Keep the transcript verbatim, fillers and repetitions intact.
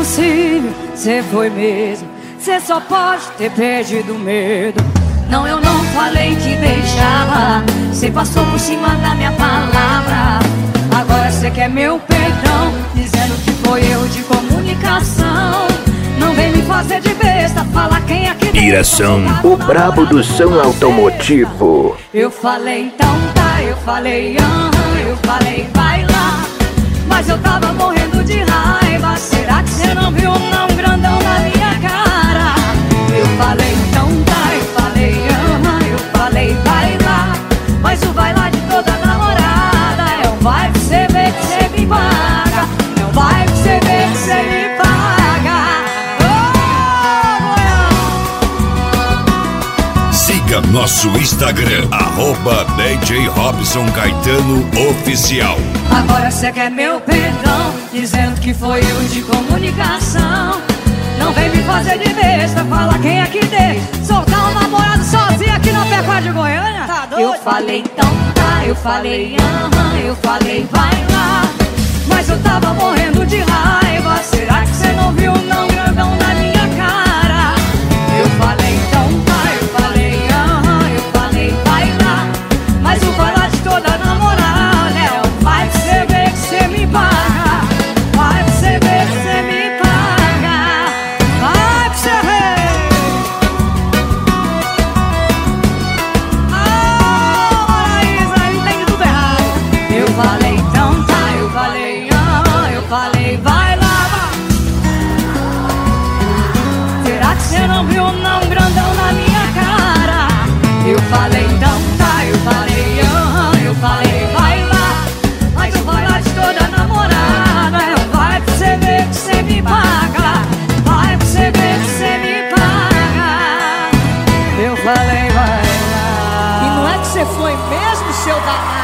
impossível, cê foi mesmo. Cê só pode ter perdido o medo. Não, eu não falei que deixava, cê passou por cima da minha palavra. Agora cê quer meu perdão, dizendo que foi erro de comunicação. Não vem me fazer de besta, fala quem é que Direção, o brabo do som automotivo. Eu falei então tá, eu falei aham, eu falei vai lá. Mas eu tava morrendo de raiva. Será que cê não viu não grandão na minha cara? Eu falei então tá, eu falei aham, eu falei vai lá. Mas o vai lá de toda namorada é um vai pra cê ver que cê me paga. É um vai pra cê ver que cê me paga. Siga nosso Instagram, arroba D J Robson Caetano Oficial. Agora cê quer meu perdão, dizendo que foi erro de comunicação. Não vem me fazer de besta, fala quem é que deixa soltar um namorado sozinho aqui na Pecuária de Goiânia. Tá doido? Eu falei então tá, eu falei aham, eu falei vai lá. Mas eu tava morrendo de raiva. Será que cê não viu não grandão na minha cara? Eu falei então tá, eu falei aham, eu falei vai lá. Mas o vai lá de toda namorada é um vai pra cê ver que cê me paga. Vai pra cê ver que cê me paga. Vai pra cê ver. Ah, Maraísa, entende tudo errado. Eu falei então tá, eu falei aham, eu falei vai lá, vai. Será que cê não viu não grandão na minha cara? Eu falei então tá, eu falei aham, eu falei vai lá. Mas eu vai lá de toda namorada é um vai pra cê ver que cê me paga. Vai pra cê ver que cê me paga. Eu falei vai lá. E não é que você foi mesmo, seu danado?